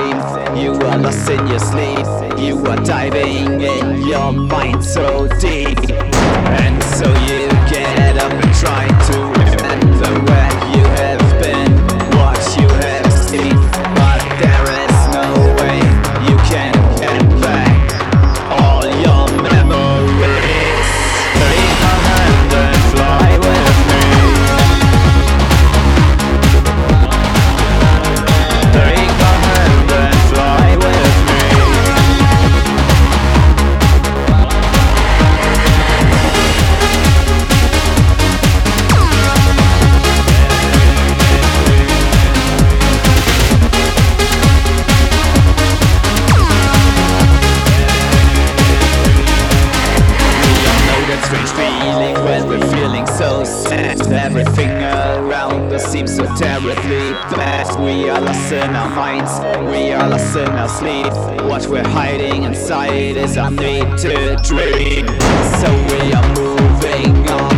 insane. You are lost in your sleep. You are diving in your mind so deep. And so you get up and try to remember where you have been, what you have seen. But there is no way you can get back all your memories. Take my hand and fly with me. Take my hand and fly with me. Strange feeling when we're feeling so sad. Everything around us seems so terribly bad. We are lost in our minds, we are lost in our sleep. What we're hiding inside is our need to dream. So we are moving on.